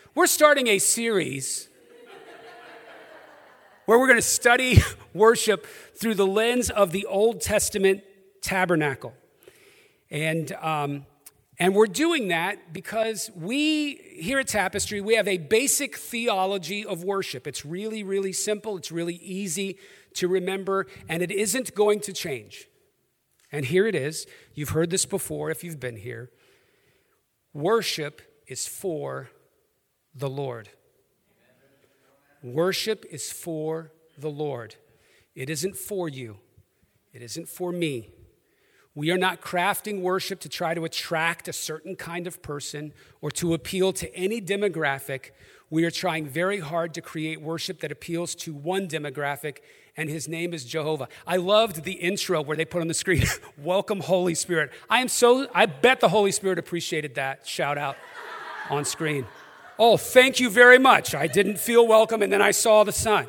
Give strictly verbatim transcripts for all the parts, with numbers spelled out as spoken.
We're starting a series where we're going to study worship through the lens of the Old Testament tabernacle. And um, and we're doing that because we, here at Tapestry, we have a basic theology of worship. It's really, really simple. It's really easy to remember, and it isn't going to change. And here it is. You've heard this before if you've been here. Worship is for the Lord. Worship is for the Lord. It isn't for you. It isn't for me. We are not crafting worship to try to attract a certain kind of person or to appeal to any demographic. We are trying very hard to create worship that appeals to one demographic, and his name is Jehovah. I loved the intro where they put on the screen, "Welcome, Holy Spirit." I am so, I bet the Holy Spirit appreciated that shout out on screen. Oh, thank you very much. I didn't feel welcome, and then I saw the sign.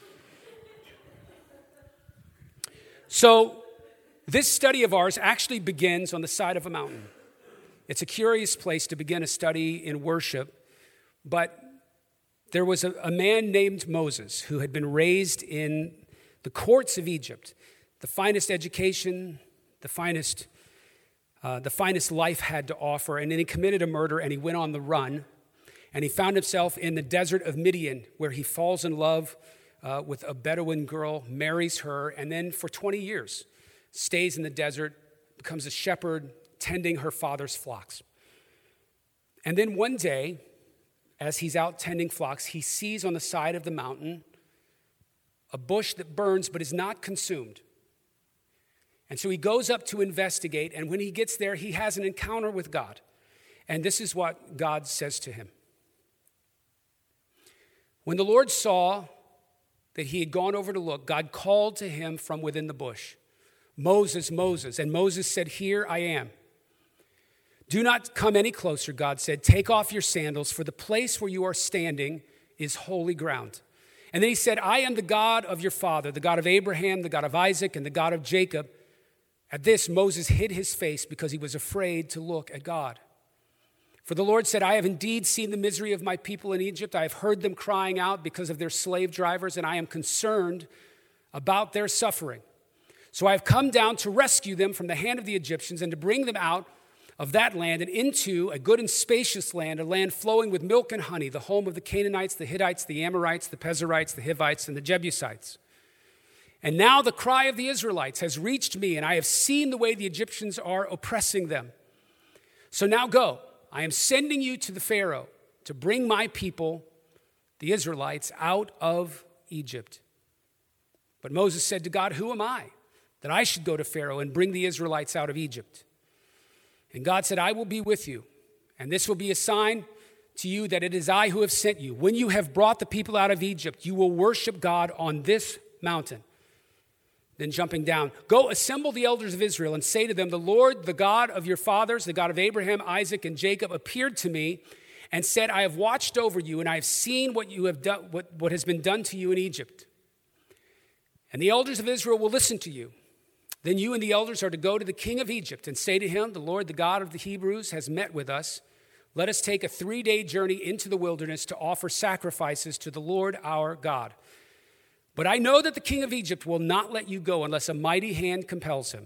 So, this study of ours actually begins on the side of a mountain. It's a curious place to begin a study in worship, but there was a, a man named Moses who had been raised in the courts of Egypt, the finest education, the finest, uh, the finest life had to offer, and then he committed a murder and he went on the run, and he found himself in the desert of Midian, where he falls in love uh, with a Bedouin girl, marries her, and then for twenty years, stays in the desert, becomes a shepherd, tending her father's flocks. And then one day, as he's out tending flocks, he sees on the side of the mountain a bush that burns but is not consumed. And so he goes up to investigate, and when he gets there, he has an encounter with God. And this is what God says to him. When the Lord saw that he had gone over to look, God called to him from within the bush, "Moses, Moses." And Moses said, "Here I am." "Do not come any closer," God said. "Take off your sandals, for the place where you are standing is holy ground." And then he said, "I am the God of your father, the God of Abraham, the God of Isaac, and the God of Jacob." At this, Moses hid his face because he was afraid to look at God. For the Lord said, "I have indeed seen the misery of my people in Egypt. I have heard them crying out because of their slave drivers, and I am concerned about their suffering. So I have come down to rescue them from the hand of the Egyptians and to bring them out of that land and into a good and spacious land, a land flowing with milk and honey, the home of the Canaanites, the Hittites, the Amorites, the Perizzites, the Hivites, and the Jebusites. And now the cry of the Israelites has reached me, and I have seen the way the Egyptians are oppressing them. So now go, I am sending you to the Pharaoh to bring my people, the Israelites, out of Egypt." But Moses said to God, "Who am I, that I should go to Pharaoh and bring the Israelites out of Egypt?" And God said, "I will be with you, and this will be a sign to you that it is I who have sent you. When you have brought the people out of Egypt, you will worship God on this mountain." Then jumping down, "Go assemble the elders of Israel and say to them, the Lord, the God of your fathers, the God of Abraham, Isaac, and Jacob, appeared to me and said, I have watched over you, and I have seen what you have done, what, what has been done to you in Egypt. And the elders of Israel will listen to you. Then you and the elders are to go to the king of Egypt and say to him, the Lord, the God of the Hebrews, has met with us. Let us take a three-day journey into the wilderness to offer sacrifices to the Lord our God. But I know that the king of Egypt will not let you go unless a mighty hand compels him.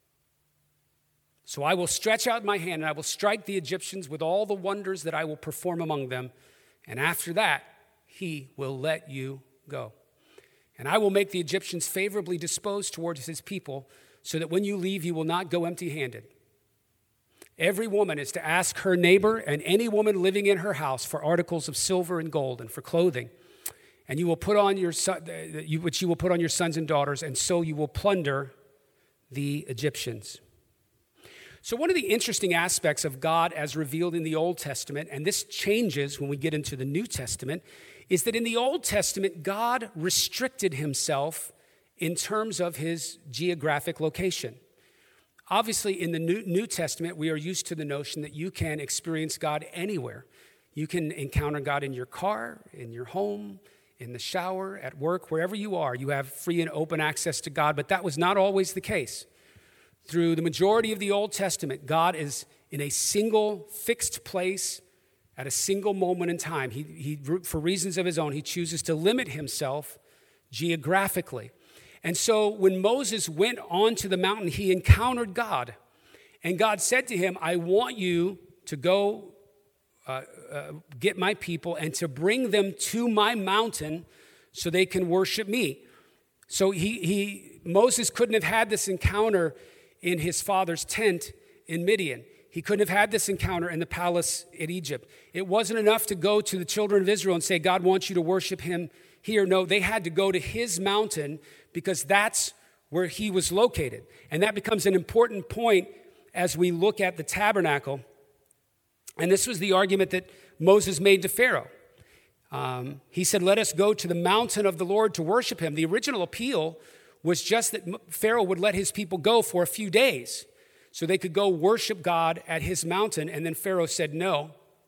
So I will stretch out my hand and I will strike the Egyptians with all the wonders that I will perform among them. And after that, he will let you go. And I will make the Egyptians favorably disposed towards his people, so that when you leave, you will not go empty-handed. Every woman is to ask her neighbor and any woman living in her house for articles of silver and gold and for clothing. And you will put on your son, which you will put on your sons and daughters, and so you will plunder the Egyptians. So one of the interesting aspects of God as revealed in the Old Testament, and this changes when we get into the New Testament, is that in the Old Testament, God restricted himself in terms of his geographic location. Obviously, in the New, New Testament, we are used to the notion that you can experience God anywhere. You can encounter God in your car, in your home, in the shower, at work, wherever you are. You have free and open access to God, but that was not always the case. Through the majority of the Old Testament, God is in a single fixed place, at a single moment in time. He, he, for reasons of his own, he chooses to limit himself geographically. And so when Moses went onto the mountain, he encountered God. And God said to him, I want you to go uh, uh, get my people and to bring them to my mountain so they can worship me. So he, he Moses couldn't have had this encounter in his father's tent in Midian. He couldn't have had this encounter in the palace in Egypt. It wasn't enough to go to the children of Israel and say, God wants you to worship him here. No, they had to go to his mountain because that's where he was located. And that becomes an important point as we look at the tabernacle. And this was the argument that Moses made to Pharaoh. Um, he said, let us go to the mountain of the Lord to worship him. The original appeal was just that Pharaoh would let his people go for a few days so they could go worship God at his mountain. And then Pharaoh said no,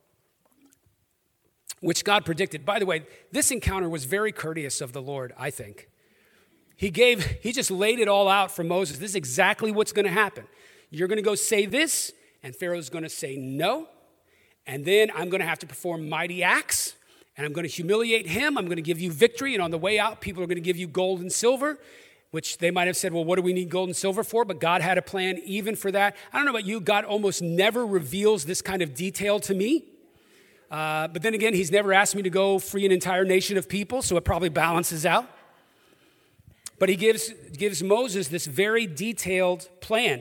which God predicted. By the way, this encounter was very courteous of the Lord, I think. He gave, he just laid it all out for Moses. This is exactly what's going to happen. You're going to go say this, and Pharaoh's going to say no. And then I'm going to have to perform mighty acts, and I'm going to humiliate him. I'm going to give you victory. And on the way out, people are going to give you gold and silver, which they might have said, well, what do we need gold and silver for? But God had a plan even for that. I don't know about you. God almost never reveals this kind of detail to me. Uh, but then again, he's never asked me to go free an entire nation of people, so it probably balances out. But he gives, gives Moses this very detailed plan.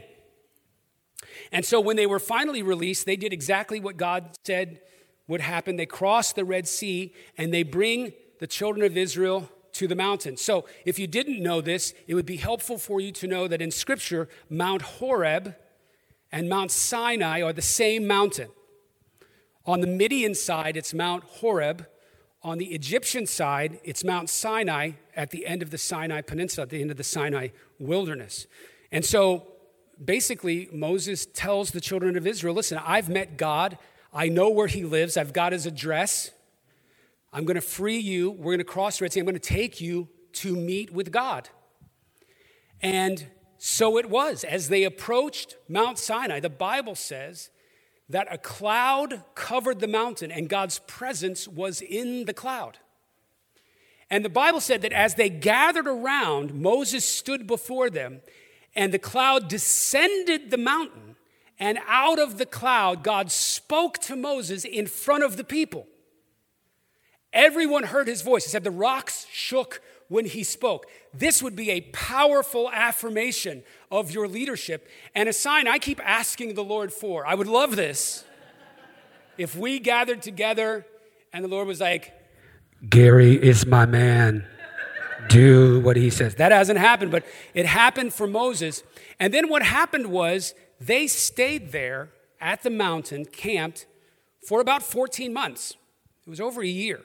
And so when they were finally released, they did exactly what God said would happen. They crossed the Red Sea, and they bring the children of Israel to the mountain. So if you didn't know this, it would be helpful for you to know that in Scripture, Mount Horeb and Mount Sinai are the same mountain. On the Midian side, it's Mount Horeb. On the Egyptian side, it's Mount Sinai at the end of the Sinai Peninsula, at the end of the Sinai wilderness. And so basically, Moses tells the children of Israel, listen, I've met God. I know where he lives. I've got his address. I'm going to free you. We're going to cross the Red Sea. I'm going to take you to meet with God. And so it was. As they approached Mount Sinai, the Bible says that a cloud covered the mountain and God's presence was in the cloud. And the Bible said that as they gathered around, Moses stood before them, and the cloud descended the mountain, and out of the cloud, God spoke to Moses in front of the people. Everyone heard his voice. It said the rocks shook when he spoke. This would be a powerful affirmation of your leadership and a sign I keep asking the Lord for. I would love this if we gathered together and the Lord was like, Gary is my man. Do what he says. That hasn't happened, but it happened for Moses. And then what happened was they stayed there at the mountain, camped, for about fourteen months. It was over a year.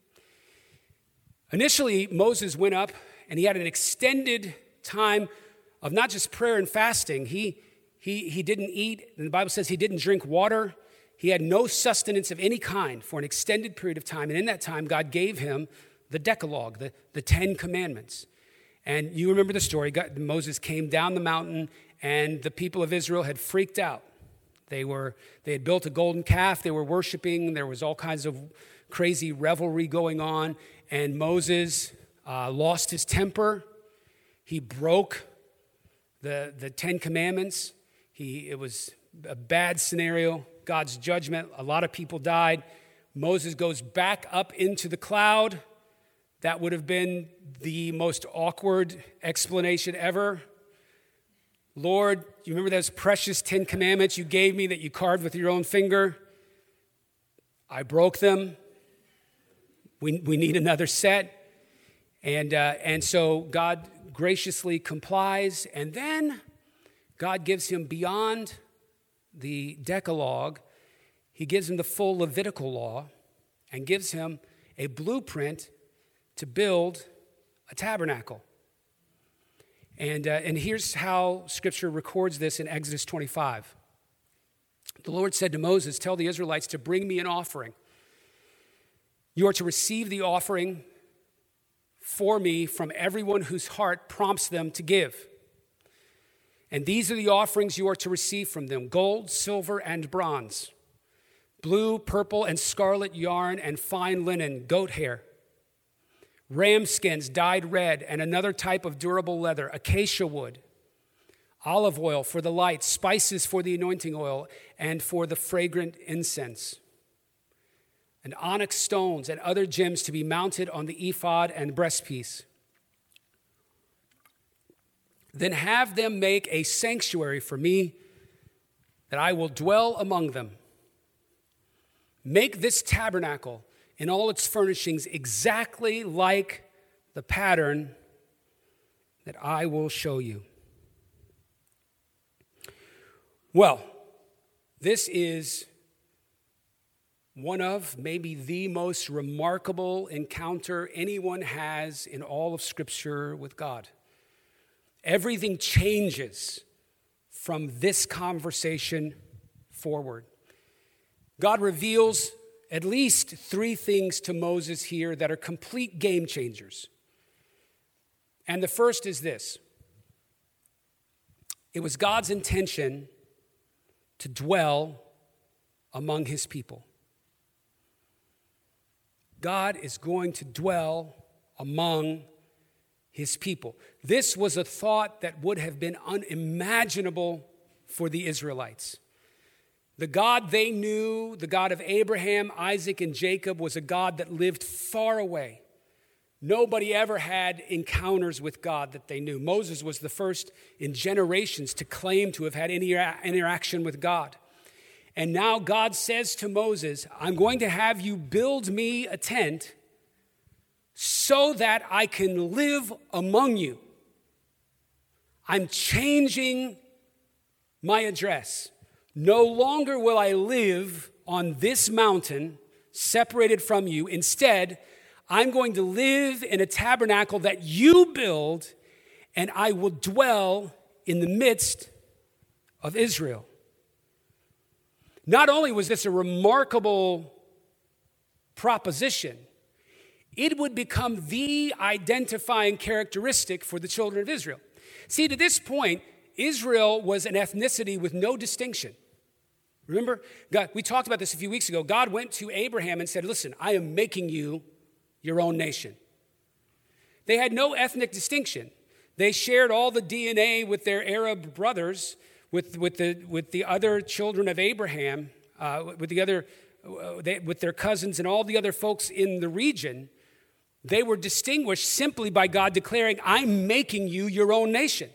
Initially, Moses went up and he had an extended time of not just prayer and fasting. He, he, he didn't eat, and the Bible says he didn't drink water. He had no sustenance of any kind for an extended period of time. And in that time, God gave him the Decalogue, the, the Ten Commandments. And you remember the story. God, Moses came down the mountain, and the people of Israel had freaked out. They were they had built a golden calf. They were worshiping. There was all kinds of crazy revelry going on. And Moses uh, lost his temper. He broke the, the Ten Commandments. He, it was a bad scenario, God's judgment. A lot of people died. Moses goes back up into the cloud. That would have been the most awkward explanation ever. Lord, you remember those precious Ten Commandments you gave me that you carved with your own finger? I broke them. We, we need another set. And, uh, and so God graciously complies. And then God gives him beyond the Decalogue, he gives him the full Levitical law and gives him a blueprint to build a tabernacle. And, uh, and here's how Scripture records this in Exodus twenty-five. The Lord said to Moses, tell the Israelites to bring me an offering. You are to receive the offering for me from everyone whose heart prompts them to give. And these are the offerings you are to receive from them, gold, silver, and bronze. blue, purple, and scarlet yarn and fine linen, goat hair, ram skins dyed red, and another type of durable leather, acacia wood, olive oil for the light, spices for the anointing oil, and for the fragrant incense, and onyx stones and other gems to be mounted on the ephod and breastpiece. Then have them make a sanctuary for me, that I will dwell among them. Make this tabernacle in all its furnishings exactly like the pattern that I will show you. Well, this is one of, maybe the most remarkable encounter anyone has in all of Scripture with God. Everything changes from this conversation forward. God reveals at least three things to Moses here that are complete game changers. And the first is this. It was God's intention to dwell among his people. God is going to dwell among his people. This was a thought that would have been unimaginable for the Israelites. The God they knew, the God of Abraham, Isaac, and Jacob, was a God that lived far away. Nobody ever had encounters with God that they knew. Moses was the first in generations to claim to have had any interaction with God. And now God says to Moses, I'm going to have you build me a tent so that I can live among you. I'm changing my address. No longer will I live on this mountain separated from you. Instead, I'm going to live in a tabernacle that you build, and I will dwell in the midst of Israel. Not only was this a remarkable proposition, it would become the identifying characteristic for the children of Israel. See, to this point, Israel was an ethnicity with no distinction. Remember, God, we talked about this a few weeks ago. God went to Abraham and said, listen, I am making you your own nation. They had no ethnic distinction. They shared all the D N A with their Arab brothers, with, with, the, with the other children of Abraham, uh, with, the other, uh, they, with their cousins and all the other folks in the region. They were distinguished simply by God declaring, I'm making you your own nation.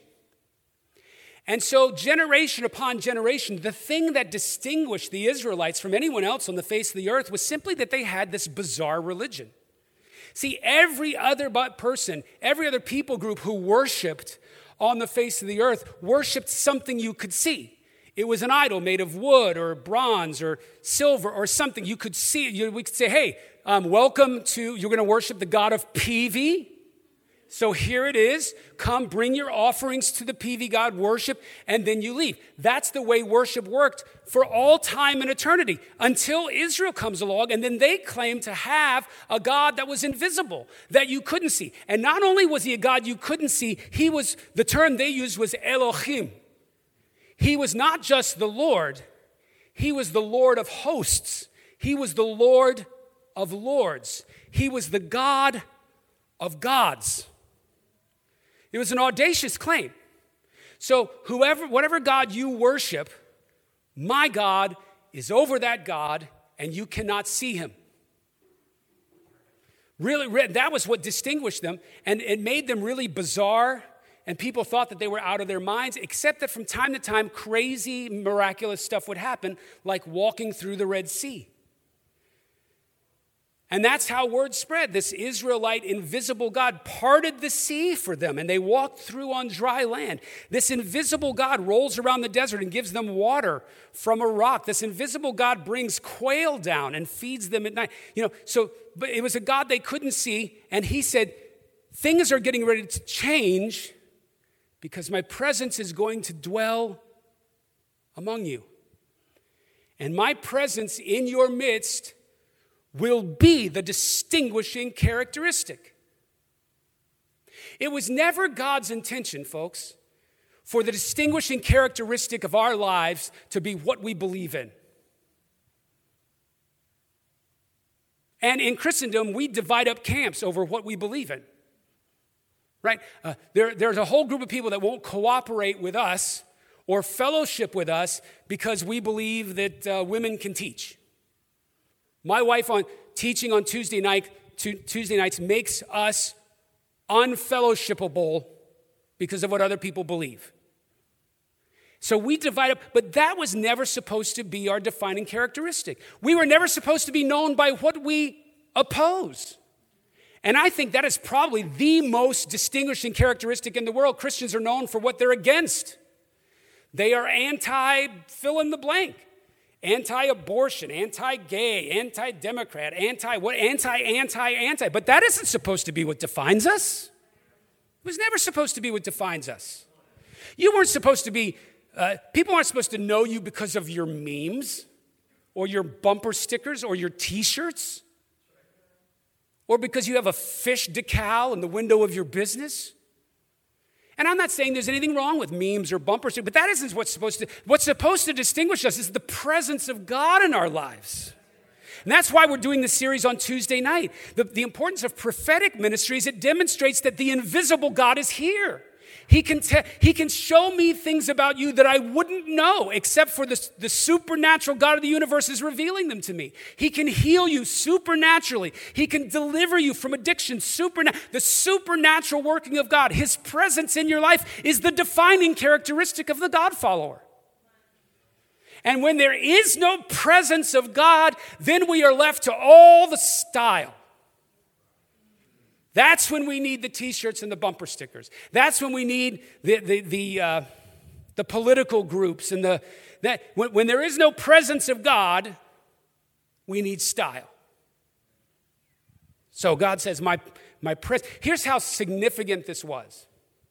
And so generation upon generation, the thing that distinguished the Israelites from anyone else on the face of the earth was simply that they had this bizarre religion. See, every other but person, every other people group who worshiped on the face of the earth worshiped something you could see. It was an idol made of wood or bronze or silver or something. You could see it. You, we could say, hey, um, welcome to, you're going to worship the God of P V. So here it is. Come, bring your offerings to the P V God, worship, and then you leave. That's the way worship worked for all time and eternity until Israel comes along, and then they claim to have a God that was invisible, that you couldn't see. And not only was he a God you couldn't see, he was, the term they used was Elohim. He was not just the Lord, he was the Lord of hosts. He was the Lord of lords. He was the God of gods. It was an audacious claim. So whoever, whatever God you worship, my God is over that God, and you cannot see him. Really, that was what distinguished them, and it made them really bizarre, and people thought that they were out of their minds, except that from time to time, crazy, miraculous stuff would happen, like walking through the Red Sea. And that's how word spread. This Israelite invisible God parted the sea for them, and they walked through on dry land. This invisible God rolls around the desert and gives them water from a rock. This invisible God brings quail down and feeds them at night. You know, so but it was a God they couldn't see, and he said, things are getting ready to change because my presence is going to dwell among you. And my presence in your midst will be the distinguishing characteristic. It was never God's intention, folks, for the distinguishing characteristic of our lives to be what we believe in. And in Christendom, we divide up camps over what we believe in. Right? Uh, there, there's a whole group of people that won't cooperate with us or fellowship with us because we believe that uh, women can teach. My wife on teaching on Tuesday night, tu- Tuesday nights makes us unfellowshipable because of what other people believe. So we divide up, but that was never supposed to be our defining characteristic. We were never supposed to be known by what we oppose. And I think that is probably the most distinguishing characteristic in the world. Christians are known for what they're against. They are anti-fill in the blank. Anti-abortion, anti-gay, anti-democrat, anti-what, anti, anti, anti. But that isn't supposed to be what defines us. It was never supposed to be what defines us. You weren't supposed to be, uh, people aren't supposed to know you because of your memes or your bumper stickers or your t-shirts or because you have a fish decal in the window of your business. And I'm not saying there's anything wrong with memes or bumper stickers, but that isn't what's supposed to, what's supposed to distinguish us is the presence of God in our lives. And that's why we're doing this series on Tuesday night. The, the importance of prophetic ministries, it demonstrates that the invisible God is here. He can, te- he can show me things about you that I wouldn't know except for the, the supernatural God of the universe is revealing them to me. He can heal you supernaturally. He can deliver you from addiction. Superna- the supernatural working of God, his presence in your life is the defining characteristic of the God follower. And when there is no presence of God, then we are left to all the style. That's when we need the t-shirts and the bumper stickers. That's when we need the the the, uh, the political groups and the that when, when there is no presence of God, we need style. So God says, "My my pres." Here's how significant this was.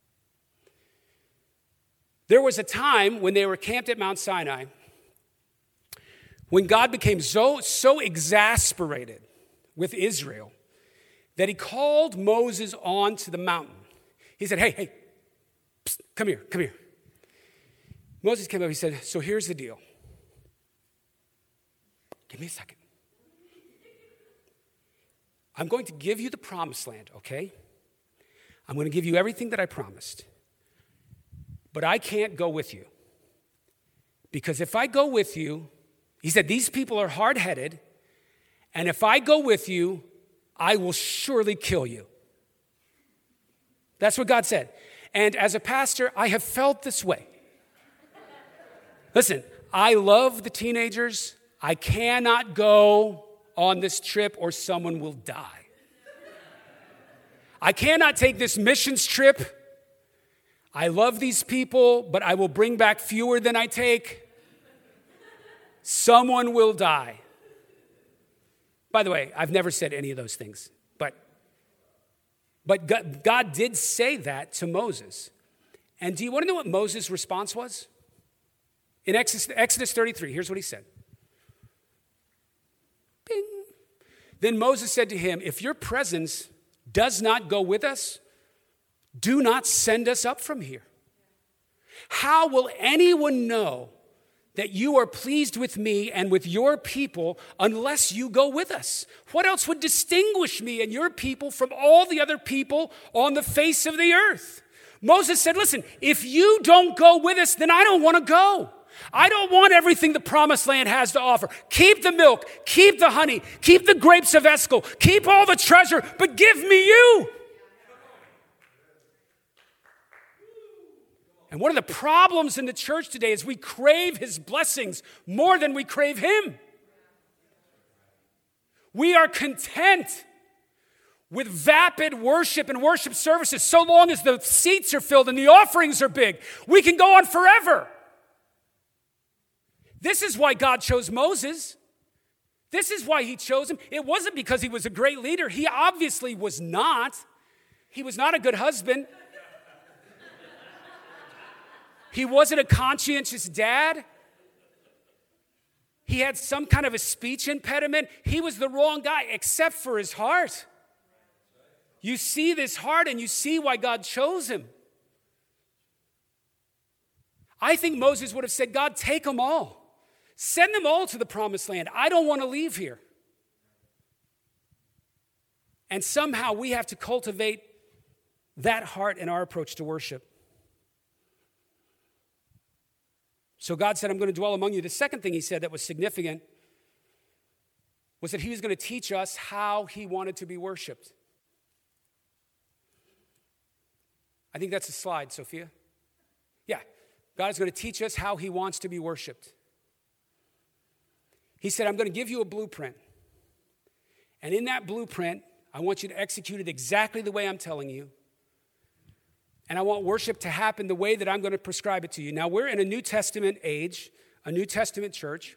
There was a time when they were camped at Mount Sinai, when God became so so exasperated with Israel that he called Moses onto the mountain. He said, hey, hey, psst, come here, come here. Moses came up, he said, so here's the deal. Give me a second. I'm going to give you the promised land, okay? I'm going to give you everything that I promised. But I can't go with you. Because if I go with you, he said, these people are hard-headed, and if I go with you, I will surely kill you. That's what God said. And as a pastor, I have felt this way. Listen, I love the teenagers. I cannot go on this trip or someone will die. I cannot take this missions trip. I love these people, but I will bring back fewer than I take. Someone will die. By the way, I've never said any of those things, but, but God, God did say that to Moses. And do you want to know what Moses' response was? In Exodus, Exodus thirty-three, here's what he said. Bing. Then Moses said to him, if your presence does not go with us, do not send us up from here. How will anyone know that you are pleased with me and with your people unless you go with us? What else would distinguish me and your people from all the other people on the face of the earth? Moses said, listen, if you don't go with us, then I don't want to go. I don't want everything the promised land has to offer. Keep the milk, keep the honey, keep the grapes of Eshcol, keep all the treasure, but give me you. And one of the problems in the church today is we crave his blessings more than we crave him. We are content with vapid worship and worship services so long as the seats are filled and the offerings are big. We can go on forever. This is why God chose Moses. This is why he chose him. It wasn't because he was a great leader. He obviously was not. He was not a good husband. He wasn't a conscientious dad. He had some kind of a speech impediment. He was the wrong guy, except for his heart. You see this heart and you see why God chose him. I think Moses would have said, God, take them all. Send them all to the promised land. I don't want to leave here. And somehow we have to cultivate that heart in our approach to worship. So God said, I'm going to dwell among you. The second thing he said that was significant was that he was going to teach us how he wanted to be worshiped. I think that's a slide, Sophia. Yeah, God is going to teach us how he wants to be worshiped. He said, I'm going to give you a blueprint. And in that blueprint, I want you to execute it exactly the way I'm telling you. And I want worship to happen the way that I'm going to prescribe it to you. Now, we're in a New Testament age, a New Testament church.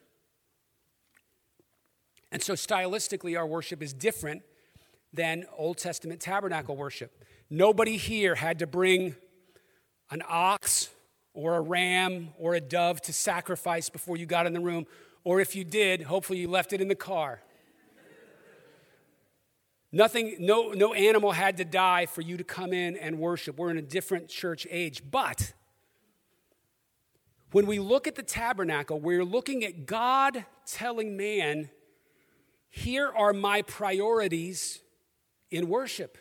And so stylistically, our worship is different than Old Testament tabernacle worship. Nobody here had to bring an ox or a ram or a dove to sacrifice before you got in the room. Or if you did, hopefully you left it in the car. Nothing, no, no animal had to die for you to come in and worship. We're in a different church age. But when we look at the tabernacle, we're looking at God telling man, here are my priorities in worship.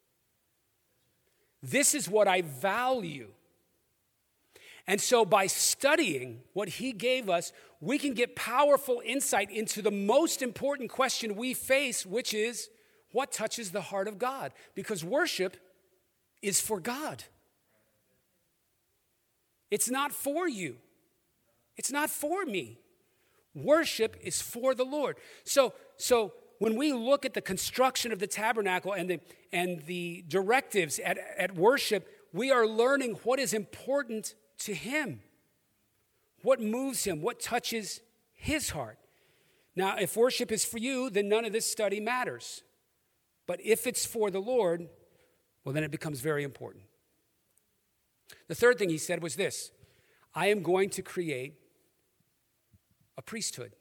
This is what I value. And so by studying what he gave us, we can get powerful insight into the most important question we face, which is, what touches the heart of God? Because worship is for God. It's not for you. It's not for me. Worship is for the Lord. So, so when we look at the construction of the tabernacle and the, and the directives at, at worship, we are learning what is important to him, what moves him, what touches his heart. Now, if worship is for you, then none of this study matters. But if it's for the Lord, well, then it becomes very important. The third thing he said was this: I am going to create a priesthood.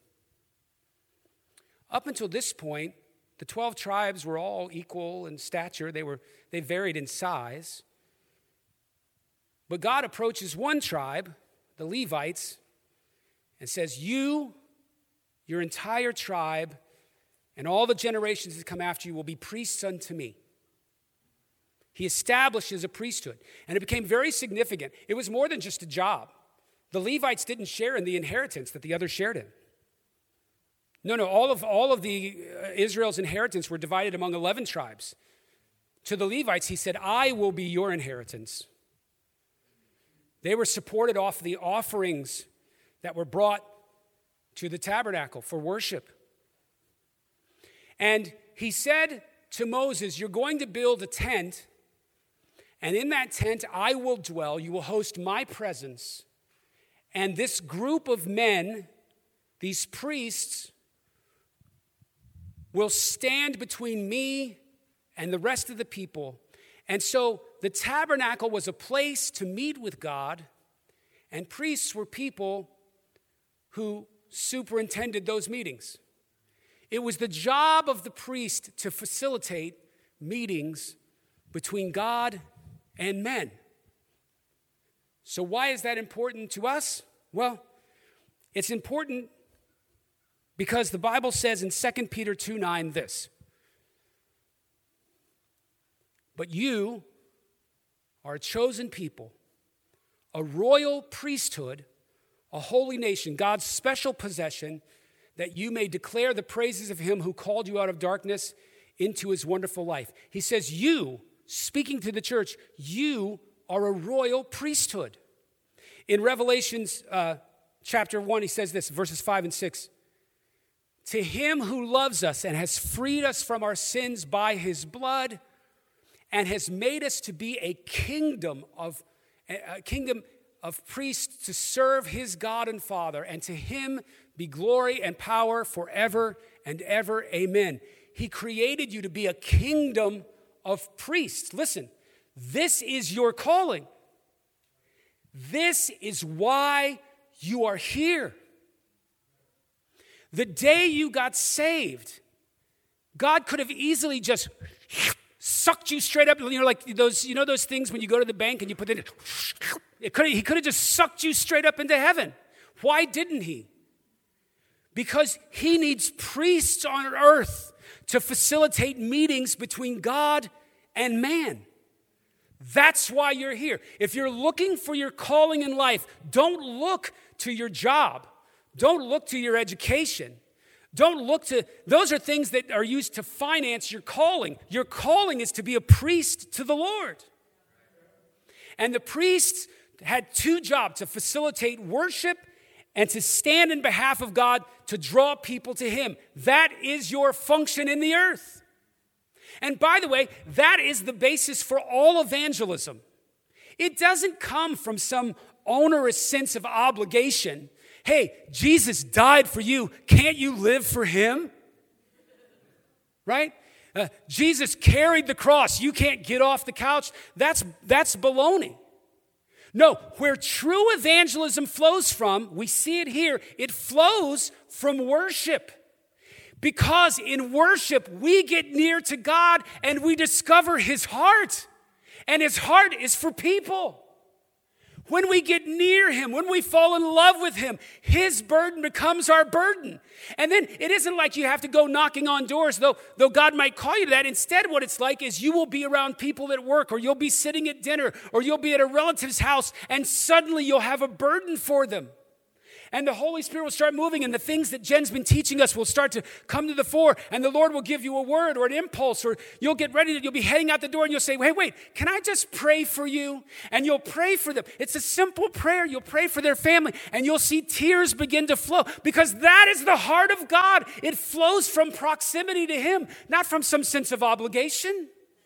Up until this point, the twelve tribes were all equal in stature. They were, they varied in size. But God approaches one tribe, the Levites, and says, you, your entire tribe, and all the generations that come after you will be priests unto me. He establishes a priesthood, and it became very significant. It was more than just a job. The Levites didn't share in the inheritance that the others shared in. No, no, all of, all of the uh, Israel's inheritance were divided among eleven tribes. To the Levites, he said, I will be your inheritance. They were supported off the offerings that were brought to the tabernacle for worship. And he said to Moses, you're going to build a tent, and in that tent I will dwell. You will host my presence. And this group of men, these priests, will stand between me and the rest of the people. And so the tabernacle was a place to meet with God, and priests were people who superintended those meetings. It was the job of the priest to facilitate meetings between God and men. So why is that important to us? Well, it's important because the Bible says in Second Peter two nine this: but you are a chosen people, a royal priesthood, a holy nation, God's special possession, that you may declare the praises of him who called you out of darkness into his wonderful life. He says, you, speaking to the church, you are a royal priesthood. In Revelations uh, chapter one, he says this, verses five and six. To him who loves us and has freed us from our sins by his blood and has made us to be a kingdom of a kingdom of priests to serve his God and Father, and to him be glory and power forever and ever. Amen. He created you to be a kingdom of priests. Listen, this is your calling. This is why you are here. The day you got saved, God could have easily just sucked you straight up. You know, like those, you know those things when you go to the bank and you put it in, it could have, he could have just sucked you straight up into heaven. Why didn't he? Because he needs priests on earth to facilitate meetings between God and man. That's why you're here. If you're looking for your calling in life, don't look to your job. Don't look to your education. Don't look to, those are things that are used to finance your calling. Your calling is to be a priest to the Lord. And the priests had two jobs, to facilitate worship and to stand in behalf of God to draw people to him. That is your function in the earth. And by the way, that is the basis for all evangelism. It doesn't come from some onerous sense of obligation. Hey, Jesus died for you. Can't you live for him? Right? Uh, Jesus carried the cross. You can't get off the couch. That's, that's baloney. No, where true evangelism flows from, we see it here, it flows from worship. Because in worship, we get near to God and we discover his heart. And his heart is for people. When we get near him, when we fall in love with him, his burden becomes our burden. And then it isn't like you have to go knocking on doors, though, though God might call you to that. Instead, what it's like is you will be around people at work, or you'll be sitting at dinner, or you'll be at a relative's house, and suddenly you'll have a burden for them. And the Holy Spirit will start moving, and the things that Jen's been teaching us will start to come to the fore, and the Lord will give you a word or an impulse, or you'll get ready to, you'll be heading out the door, and you'll say, hey, wait, can I just pray for you? And you'll pray for them. It's a simple prayer. You'll pray for their family, and you'll see tears begin to flow, because that is the heart of God. It flows from proximity to him, not from some sense of obligation.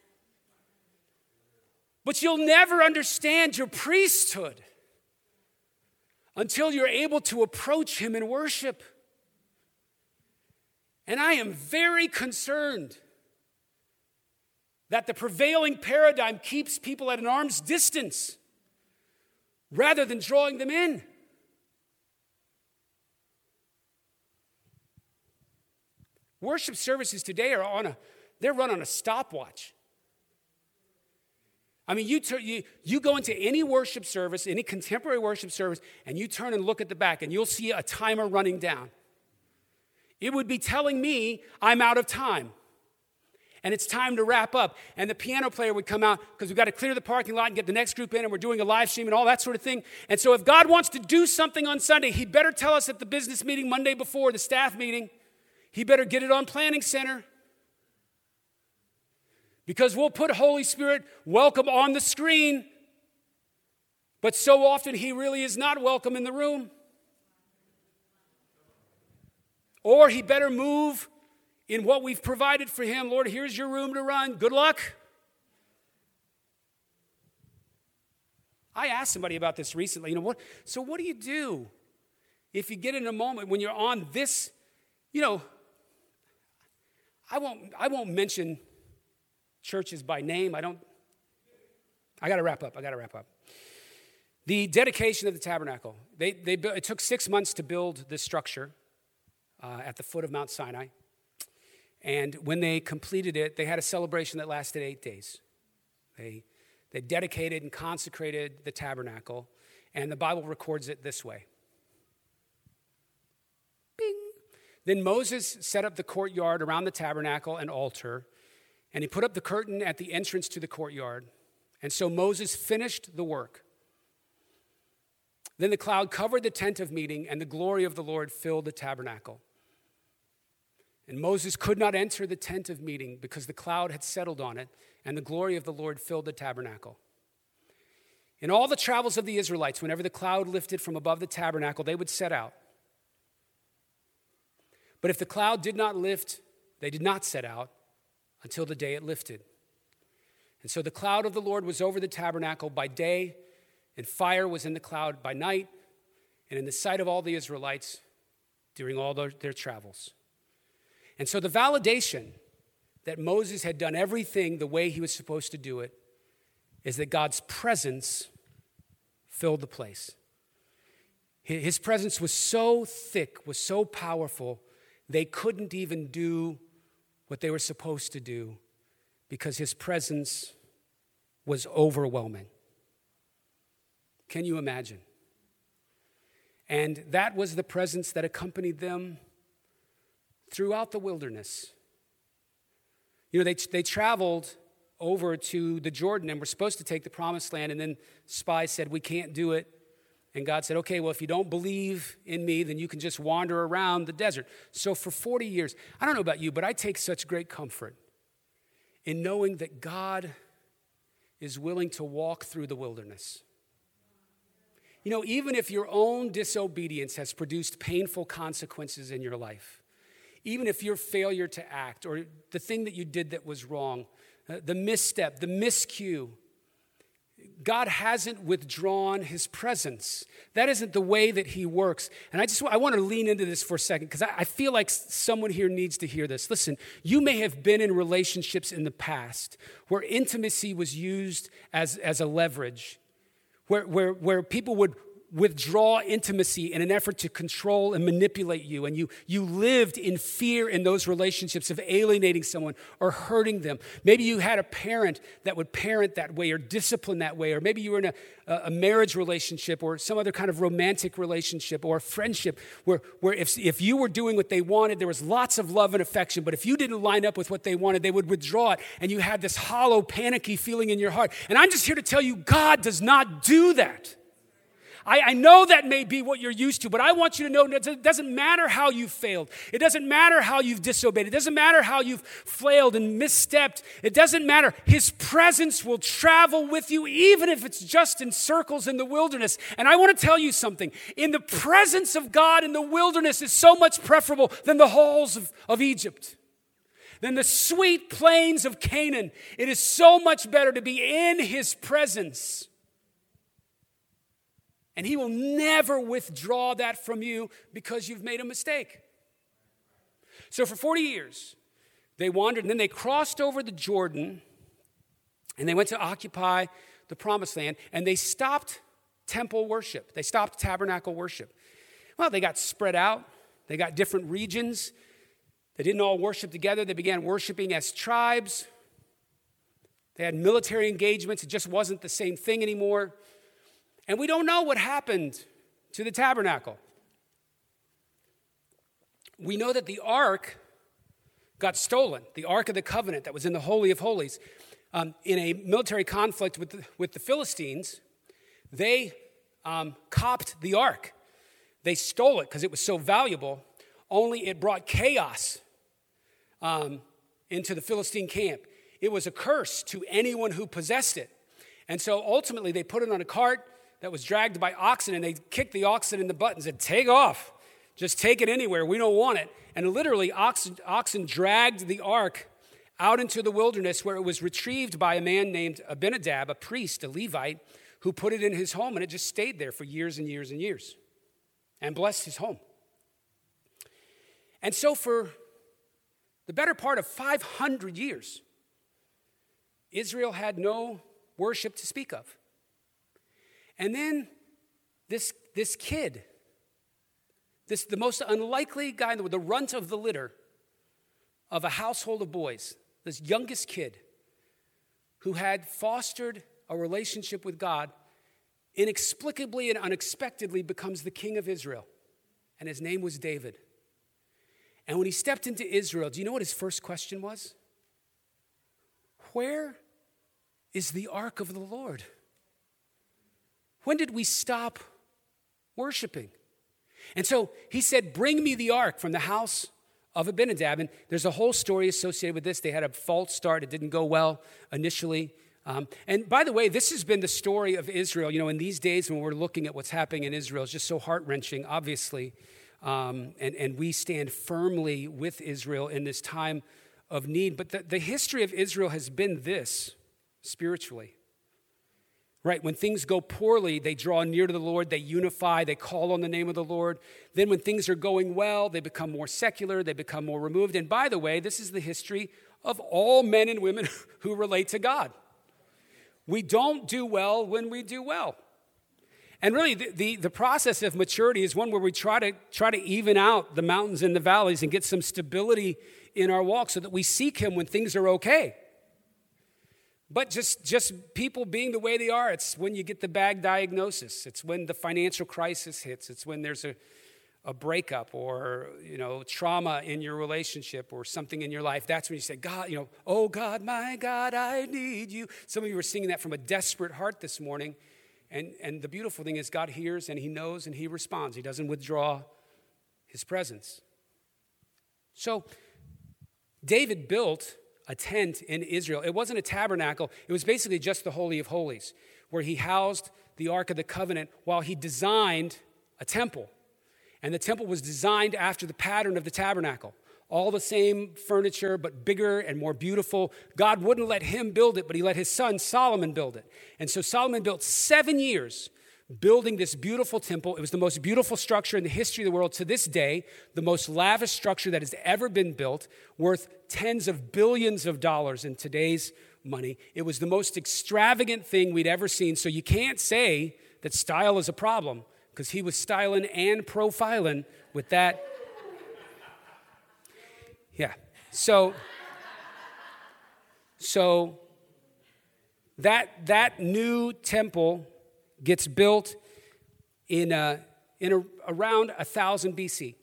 But you'll never understand your priesthood until you're able to approach him in worship. And I am very concerned that the prevailing paradigm keeps people at an arm's distance rather than drawing them in. Worship services today are on a, they're run on a stopwatch. I mean, you, tur- you you go into any worship service, any contemporary worship service, and you turn and look at the back, and you'll see a timer running down. It would be telling me I'm out of time, and it's time to wrap up. And the piano player would come out, because we've got to clear the parking lot and get the next group in, and we're doing a live stream and all that sort of thing. And so if God wants to do something on Sunday, he better tell us at the business meeting Monday before, the staff meeting. He better get it on Planning Center. Because we'll put Holy Spirit welcome on the screen, but so often he really is not welcome in the room. Or he better move in what we've provided for him. Lord, here's your room to run. Good luck. I asked somebody about this recently. You know what? So what do you do if you get in a moment when you're on this, you know, I won't I won't mention churches by name. I don't, I got to wrap up. I got to wrap up. The dedication of the tabernacle. They, they, it took six months to build this structure uh, at the foot of Mount Sinai. And when they completed it, they had a celebration that lasted eight days. They, they dedicated and consecrated the tabernacle. And the Bible records it this way. Bing. Then Moses set up the courtyard around the tabernacle and altar, and he put up the curtain at the entrance to the courtyard. And so Moses finished the work. Then the cloud covered the tent of meeting, and the glory of the Lord filled the tabernacle. And Moses could not enter the tent of meeting because the cloud had settled on it, and the glory of the Lord filled the tabernacle. In all the travels of the Israelites, whenever the cloud lifted from above the tabernacle, they would set out. But if the cloud did not lift, they did not set out until the day it lifted. And so the cloud of the Lord was over the tabernacle by day, and fire was in the cloud by night, and in the sight of all the Israelites during all their, their travels. And so the validation that Moses had done everything the way he was supposed to do it is that God's presence filled the place. His presence was so thick, was so powerful, they couldn't even do what they were supposed to do because his presence was overwhelming. Can you imagine? And that was the presence that accompanied them throughout the wilderness You know, they, they traveled over to the Jordan and were supposed to take the promised land, and then spies said, we can't do it. And God said, okay, well, if you don't believe in me, then you can just wander around the desert. So for forty years, I don't know about you, but I take such great comfort in knowing that God is willing to walk through the wilderness. You know, even if your own disobedience has produced painful consequences in your life, even if your failure to act or the thing that you did that was wrong, uh, the misstep, the miscue, God hasn't withdrawn his presence. That isn't the way that he works. And I just I want to lean into this for a second because I, I feel like someone here needs to hear this. Listen, you may have been in relationships in the past where intimacy was used as, as a leverage, where, where, where people would withdraw intimacy in an effort to control and manipulate you. And you, you lived in fear in those relationships of alienating someone or hurting them. Maybe you had a parent that would parent that way or discipline that way. Or maybe you were in a, a marriage relationship or some other kind of romantic relationship or a friendship where, where if, if you were doing what they wanted, there was lots of love and affection. But if you didn't line up with what they wanted, they would withdraw it. And you had this hollow, panicky feeling in your heart. And I'm just here to tell you, God does not do that. I, I know that may be what you're used to, but I want you to know that it doesn't matter how you've failed. It doesn't matter how you've disobeyed. It doesn't matter how you've flailed and misstepped. It doesn't matter. His presence will travel with you, even if it's just in circles in the wilderness. And I want to tell you something. In the presence of God in the wilderness is so much preferable than the halls of, of Egypt. Than the sweet plains of Canaan. It is so much better to be in his presence. And he will never withdraw that from you because you've made a mistake. So for forty years, they wandered, and then they crossed over the Jordan, and they went to occupy the Promised Land, and they stopped temple worship. They stopped tabernacle worship. Well, they got spread out. They got different regions. They didn't all worship together. They began worshiping as tribes. They had military engagements. It just wasn't the same thing anymore. And we don't know what happened to the tabernacle. We know that the ark got stolen, the Ark of the Covenant that was in the Holy of Holies. Um, in a military conflict with the, with the Philistines, they um, copped the ark. They stole it because it was so valuable, only it brought chaos um, into the Philistine camp. It was a curse to anyone who possessed it. And so ultimately they put it on a cart that was dragged by oxen, and they kicked the oxen in the butt and said, take off. Just take it anywhere. We don't want it. And literally, oxen, oxen dragged the ark out into the wilderness where it was retrieved by a man named Abinadab, a priest, a Levite, who put it in his home, and it just stayed there for years and years and years and blessed his home. And so for the better part of five hundred years, Israel had no worship to speak of. And then this, this kid, this the most unlikely guy, the runt of the litter of a household of boys, this youngest kid who had fostered a relationship with God, inexplicably and unexpectedly becomes the king of Israel. And his name was David. And when he stepped into Israel, do you know what his first question was? Where is the ark of the Lord? When did we stop worshiping? And so he said, bring me the ark from the house of Abinadab. And there's a whole story associated with this. They had a false start. It didn't go well initially. Um, and by the way, this has been the story of Israel. You know, in these days when we're looking at what's happening in Israel, it's just so heart-wrenching, obviously. Um, and, and we stand firmly with Israel in this time of need. But the, the history of Israel has been this, spiritually. Right, when things go poorly, they draw near to the Lord, they unify, they call on the name of the Lord. Then when things are going well, they become more secular, they become more removed. And by the way, this is the history of all men and women who relate to God. We don't do well when we do well. And really, the, the, the process of maturity is one where we try to try to even out the mountains and the valleys and get some stability in our walk so that we seek him when things are okay. But just, just people being the way they are, it's when you get the bad diagnosis. It's when the financial crisis hits. It's when there's a, a breakup or, you know, trauma in your relationship or something in your life, that's when you say, God, you know, oh God, my God, I need you. Some of you were singing that from a desperate heart this morning. And, and the beautiful thing is God hears and he knows and he responds. He doesn't withdraw his presence. So David built a tent in Israel. It wasn't a tabernacle. It was basically just the Holy of Holies, where he housed the Ark of the Covenant while he designed a temple. And the temple was designed after the pattern of the tabernacle. All the same furniture, but bigger and more beautiful. God wouldn't let him build it, but he let his son Solomon build it. And so Solomon built seven years building this beautiful temple. It was the most beautiful structure in the history of the world to this day, the most lavish structure that has ever been built, worth tens of billions of dollars in today's money. It was the most extravagant thing we'd ever seen. So you can't say that style is a problem, because he was styling and profiling with that. Yeah. So, so that that new temple gets built in a, in a, around one thousand B C.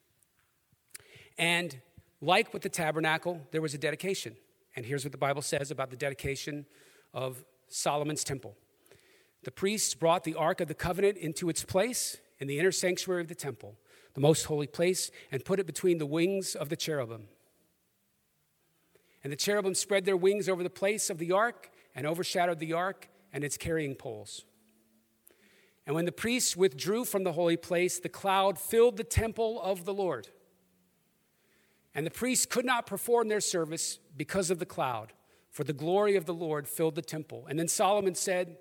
And like with the tabernacle, there was a dedication. And here's what the Bible says about the dedication of Solomon's temple. The priests brought the Ark of the Covenant into its place in the inner sanctuary of the temple, the most holy place, and put it between the wings of the cherubim. And the cherubim spread their wings over the place of the ark and overshadowed the ark and its carrying poles. And when the priests withdrew from the holy place, the cloud filled the temple of the Lord. And the priests could not perform their service because of the cloud, for the glory of the Lord filled the temple. And then Solomon said,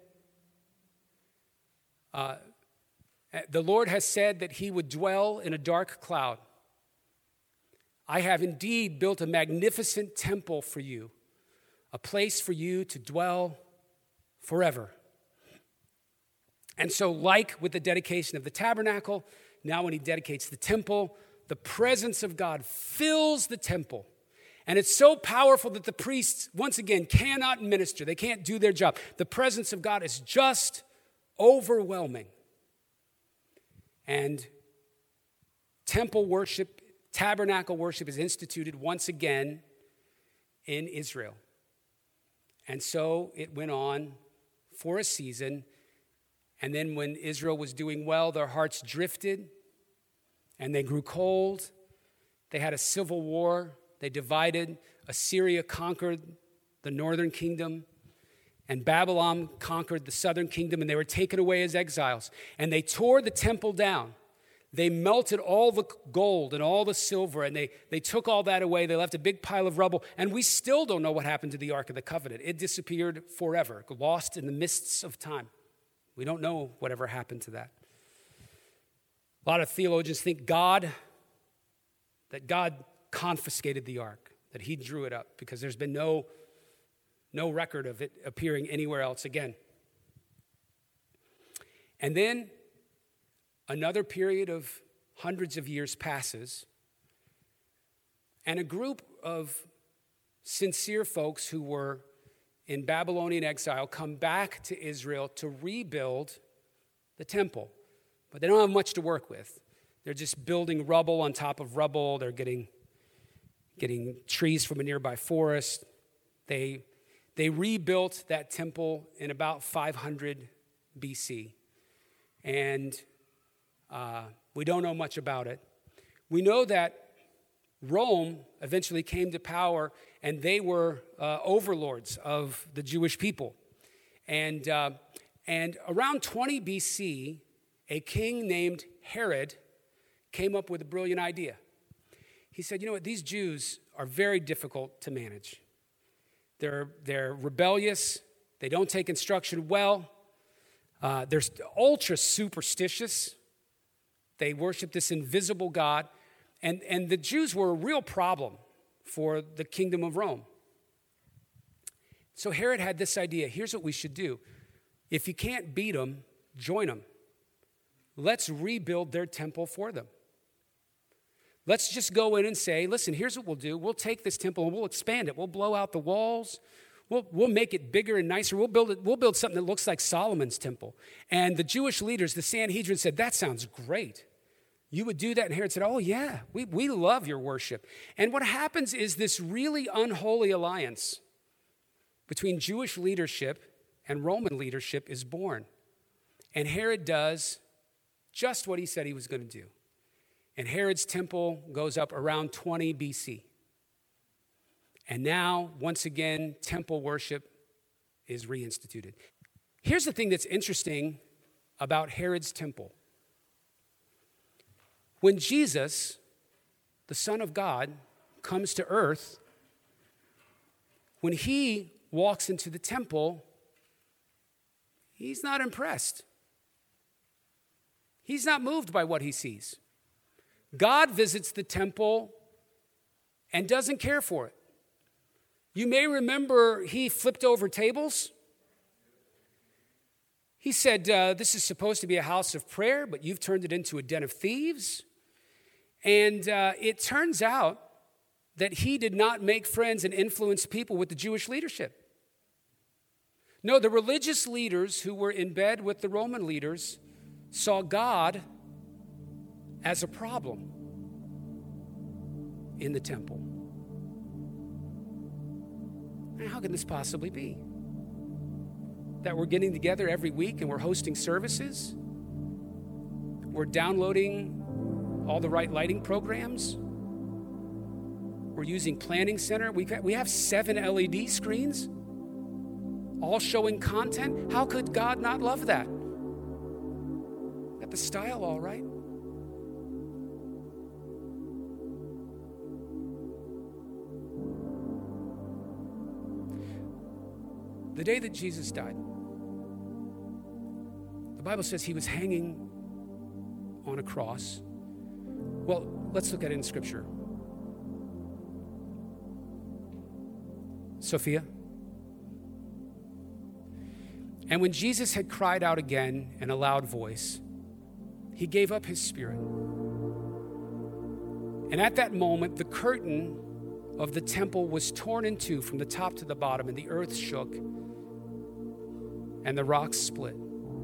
uh, the Lord has said that he would dwell in a dark cloud. I have indeed built a magnificent temple for you, a place for you to dwell forever. And so, like with the dedication of the tabernacle, now when he dedicates the temple, the presence of God fills the temple. And it's so powerful that the priests, once again, cannot minister. They can't do their job. The presence of God is just overwhelming. And temple worship, tabernacle worship is instituted once again in Israel. And so it went on for a season. And then when Israel was doing well, their hearts drifted and they grew cold. They had a civil war. They divided. Assyria conquered the northern kingdom, and Babylon conquered the southern kingdom, and they were taken away as exiles. And they tore the temple down. They melted all the gold and all the silver, and they, they took all that away. They left a big pile of rubble, and we still don't know what happened to the Ark of the Covenant. It disappeared forever, lost in the mists of time. We don't know whatever happened to that. A lot of theologians think God, that God confiscated the ark, that he drew it up, because there's been no, no record of it appearing anywhere else again. And then another period of hundreds of years passes, and a group of sincere folks who were in Babylonian exile come back to Israel to rebuild the temple. But they don't have much to work with. They're just building rubble on top of rubble. They're getting, getting trees from a nearby forest. They, they rebuilt that temple in about five hundred B C. And uh, we don't know much about it. We know that Rome eventually came to power, and they were uh, overlords of the Jewish people. And, uh, and around twenty B C, a king named Herod came up with a brilliant idea. He said, you know what, these Jews are very difficult to manage. They're, they're rebellious. They don't take instruction well. Uh, they're ultra superstitious. They worship this invisible God. And, and the Jews were a real problem for the kingdom of Rome. So Herod had this idea. Here's what we should do. If you can't beat them, join them. Let's rebuild their temple for them. Let's just go in and say, listen, here's what we'll do. We'll take this temple and we'll expand it. We'll blow out the walls. We'll, we'll make it bigger and nicer. We'll build it. We'll build something that looks like Solomon's temple. And the Jewish leaders, the Sanhedrin, said, that sounds great. You would do that, and Herod said, oh yeah, we, we love your worship. And what happens is this really unholy alliance between Jewish leadership and Roman leadership is born. And Herod does just what he said he was going to do. And Herod's temple goes up around twenty B C. And now, once again, temple worship is reinstituted. Here's the thing that's interesting about Herod's temple. When Jesus, the Son of God, comes to earth, when he walks into the temple, he's not impressed. He's not moved by what he sees. God visits the temple and doesn't care for it. You may remember he flipped over tables. He said, uh, this is supposed to be a house of prayer, but you've turned it into a den of thieves. And uh, it turns out that he did not make friends and influence people with the Jewish leadership. No, the religious leaders who were in bed with the Roman leaders saw God as a problem in the temple. How can this possibly be? That we're getting together every week and we're hosting services? We're downloading all the right lighting programs? We're using Planning Center. We we have seven L E D screens, all showing content. How could God not love that? Got the style all right. The day that Jesus died, the Bible says he was hanging on a cross. Well, let's look at it in Scripture. Sophia. And when Jesus had cried out again in a loud voice, he gave up his spirit. And at that moment, the curtain of the temple was torn in two from the top to the bottom, and the earth shook, and the rocks split.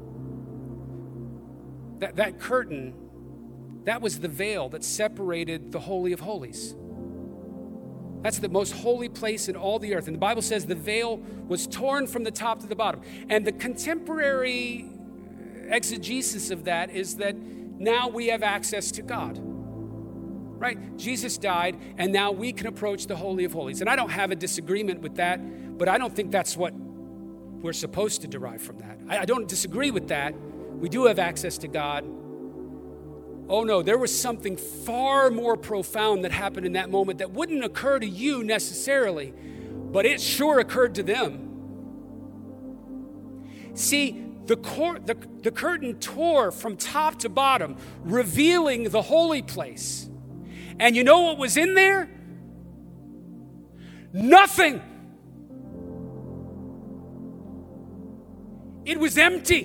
That, that curtain, that was the veil that separated the Holy of Holies. That's the most holy place in all the earth. And the Bible says the veil was torn from the top to the bottom. And the contemporary exegesis of that is that now we have access to God. Right? Jesus died, and now we can approach the Holy of Holies. And I don't have a disagreement with that, but I don't think that's what we're supposed to derive from that. I, I don't disagree with that. We do have access to God. Oh no, there was something far more profound that happened in that moment that wouldn't occur to you necessarily, but it sure occurred to them. See, the, cor- the, the curtain tore from top to bottom, revealing the holy place. And you know what was in there? Nothing. It was empty.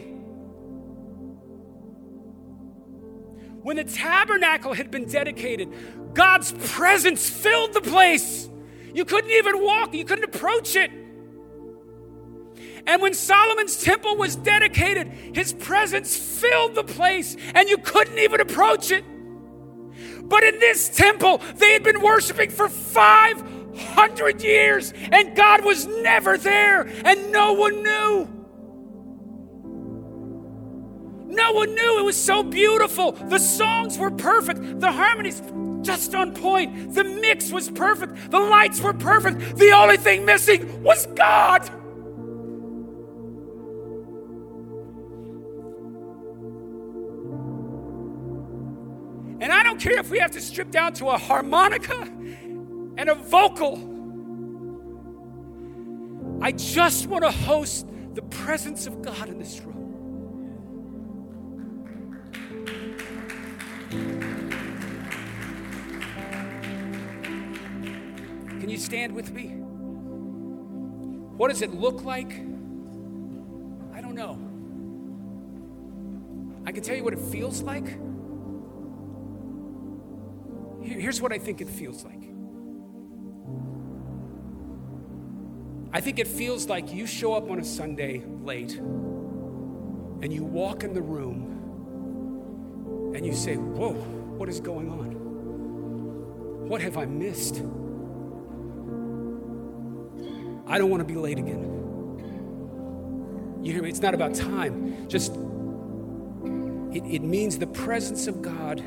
When the tabernacle had been dedicated, God's presence filled the place. You couldn't even walk, you couldn't approach it. And when Solomon's temple was dedicated, his presence filled the place, and you couldn't even approach it. But in this temple, they had been worshiping for five hundred years, and God was never there, and no one knew. No one knew. It was so beautiful. The songs were perfect. The harmonies just on point. The mix was perfect. The lights were perfect. The only thing missing was God. And I don't care if we have to strip down to a harmonica and a vocal. I just want to host the presence of God in this room. Can you stand with me? What does it look like? I don't know. I can tell you what it feels like. Here's what I think it feels like. I think it feels like you show up on a Sunday late and you walk in the room and you say, whoa, what is going on? What have I missed? I don't want to be late again. You hear me? It's not about time. Just, it, it means the presence of God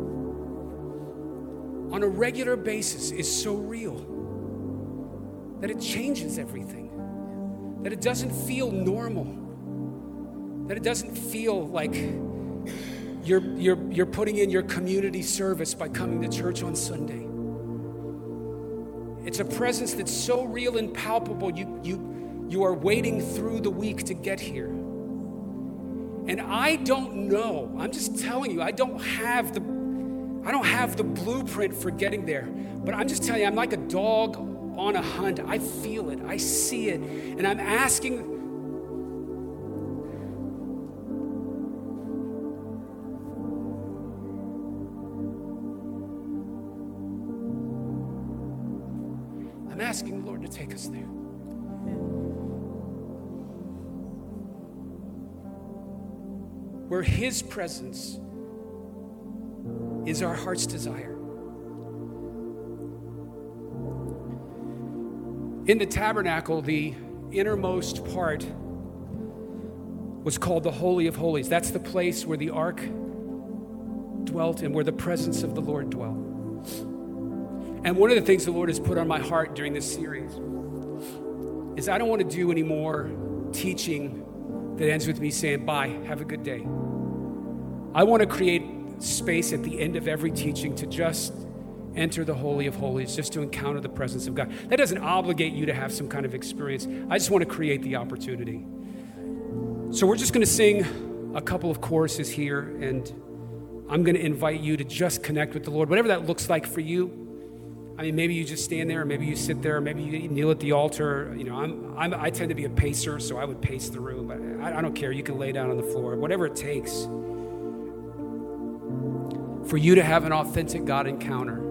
on a regular basis is so real that it changes everything. That it doesn't feel normal. That it doesn't feel like you're, you're, you're putting in your community service by coming to church on Sunday. It's a presence that's so real and palpable, you, you, you are waiting through the week to get here. And I don't know, I'm just telling you, I don't have the, I don't have the blueprint for getting there. But I'm just telling you, I'm like a dog on a hunt. I feel it, I see it, and I'm asking, I'm asking the Lord to take us there. Where His presence is our heart's desire. In the tabernacle, the innermost part was called the Holy of Holies. That's the place where the ark dwelt and where the presence of the Lord dwelt. And one of the things the Lord has put on my heart during this series is I don't want to do any more teaching that ends with me saying, bye, have a good day. I want to create space at the end of every teaching to just enter the Holy of Holies, just to encounter the presence of God. That doesn't obligate you to have some kind of experience. I just want to create the opportunity. So we're just going to sing a couple of choruses here, and I'm going to invite you to just connect with the Lord, whatever that looks like for you. I mean, maybe you just stand there, or maybe you sit there, or maybe you kneel at the altar. You know, I'm, I'm, I tend to be a pacer, so I would pace the room. But I, I don't care. You can lay down on the floor, whatever it takes for you to have an authentic God encounter.